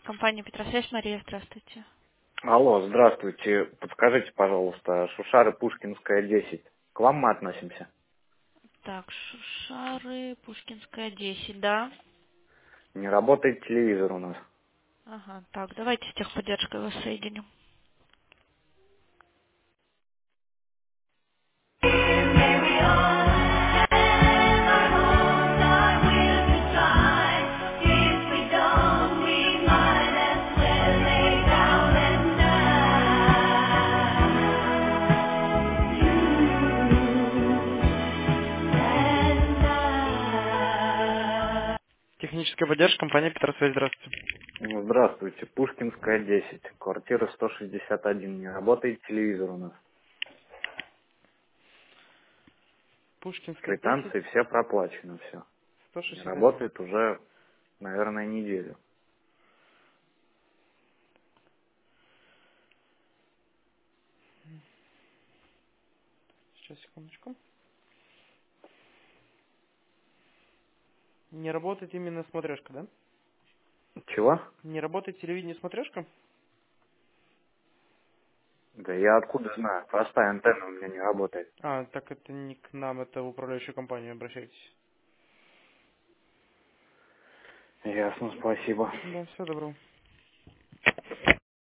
компания Петросвязь, Мария, здравствуйте. Алло, здравствуйте. Подскажите, пожалуйста, Шушары, Пушкинская, 10. К вам мы относимся? Так, Шушары, Пушкинская, 10, да? Не работает телевизор у нас. Ага, так, давайте с техподдержкой вас соединим. Техническая поддержка, компания Петросвязь, здравствуйте. Здравствуйте, Пушкинская, 10. Квартира 161. Не работает телевизор у нас. Пушкинская, 10, Квитанции все проплачено, все. Не 161. работает уже, наверное, неделю. Сейчас, секундочку. Не работает именно смотрешка, да? Чего? Не работает телевидение смотрешка? Да я откуда знаю? Простая антенна у меня не работает. А, так это не к нам, это в управляющую компанию обращайтесь. Ясно, спасибо. Да, всего доброго.